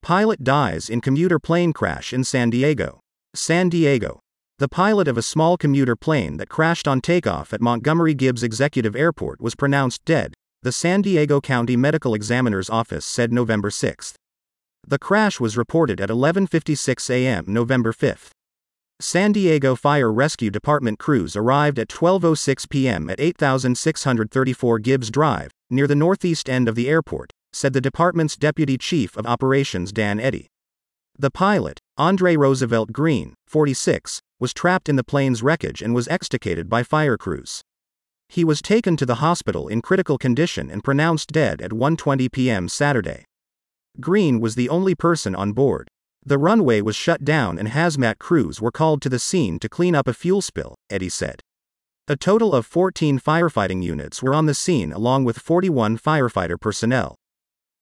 Pilot dies in commuter plane crash in San Diego. San Diego. The pilot of a small commuter plane that crashed on takeoff at Montgomery Gibbs Executive Airport was pronounced dead, the San Diego County Medical Examiner's Office said November 6. The crash was reported at 11:56 a.m. November 5. San Diego Fire Rescue Department crews arrived at 12:06 p.m. at 8634 Gibbs Drive, near the northeast end of the airport, said the department's Deputy Chief of Operations Dan Eddy. The pilot, Andre Roosevelt Green, 46, was trapped in the plane's wreckage and was extricated by fire crews. He was taken to the hospital in critical condition and pronounced dead at 1:20 p.m. Saturday. Green was the only person on board. The runway was shut down and hazmat crews were called to the scene to clean up a fuel spill, Eddy said. A total of 14 firefighting units were on the scene along with 41 firefighter personnel.